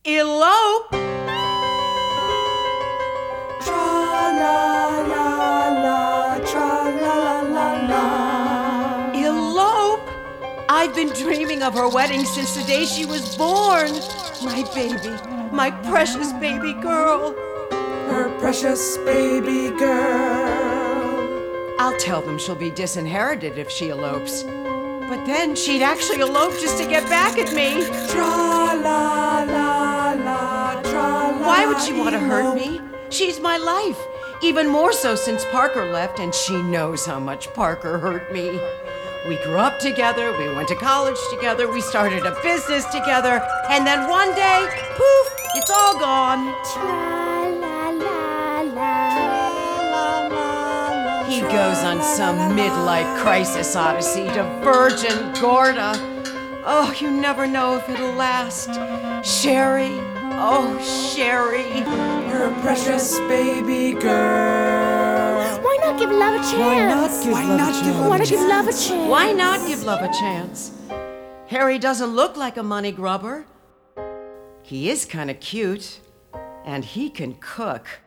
Elope! Tra-la-la-la, tra-la-la-la-la. Elope! I've been dreaming of her wedding since the day she was born. My baby, my precious baby girl. Her precious baby girl. I'll tell them she'll be disinherited if she elopes. But then she'd actually elope just to get back at me. Tra-la-la-la, tra-la. Why would she want to hurt me? She's my life. Even more so since Parker left, and she knows how much Parker hurt me. We grew up together, we went to college together, we started a business together, and then one day, poof, it's all gone. He goes on some midlife crisis odyssey to Virgin Gorda. Oh, you never know if it'll last. Sherry, oh, Sherry. Her precious baby girl. Why not give love a chance? Why not give Why not give love a chance? Why not give love a chance? Harry doesn't look like a money grubber. He is kind of cute, and he can cook.